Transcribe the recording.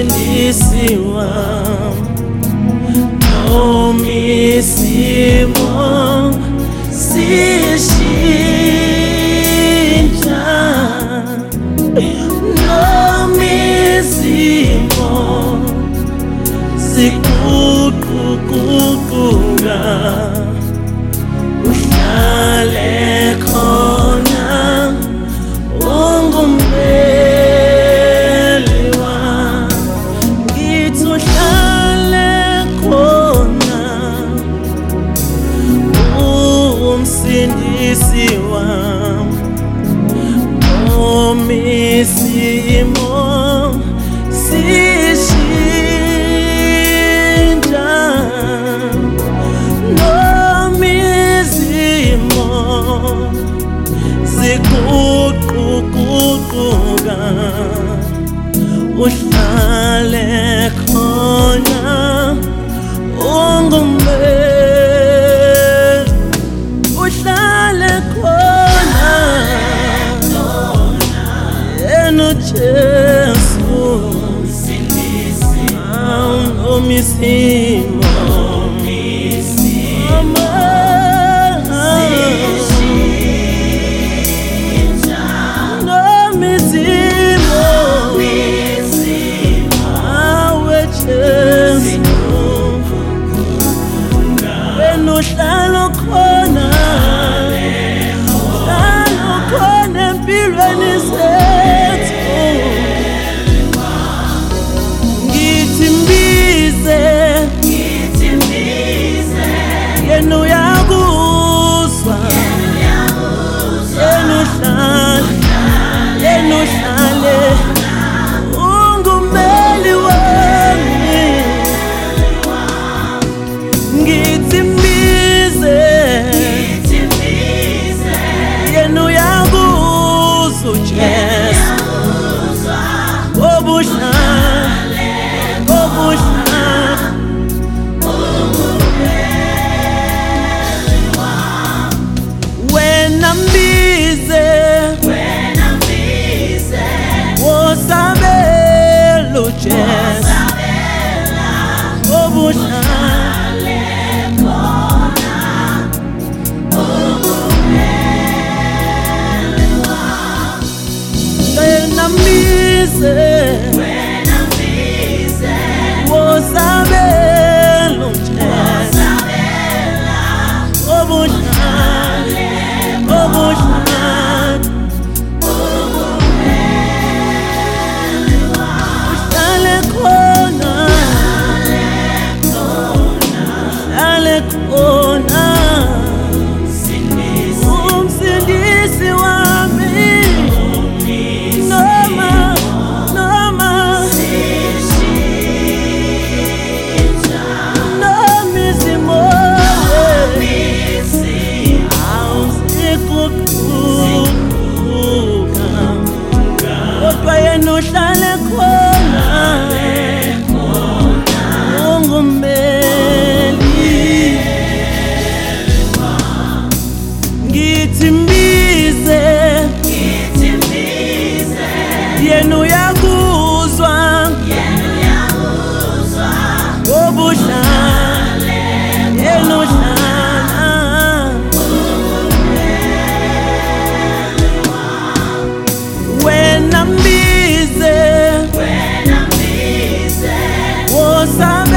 umsindisi wami, noma isimo sishintsha, noma izimo ziguquguquka, uhlale khona ungumeli wami. Ngithi uhlale khona umsindisi wami, noma isimo sishintsha, noma izimo ziguquguquka, uhlale khona ungumeli, uhlale khona yena Jesu noma isimo uhlalo khona, uhlalo khona empilweni zethu. Ngithi mbize, yena uyakuzwa, yena uhlale ungumeli wami. Ngithi yena uyakuzwa Jesu, obuhlale wena mbize, wosabela Jesu, obuhlale wena mbize, wosabela Jesu, obuhlale uhlale khona, uhlale khona umsindisi wami, noma izimo ziguquguquka, kodwa yena uhlale khona ungumeli. Ngithi mbize, yena uyakuzwa, obuhlale yena uhlala, wena mbize, wosabela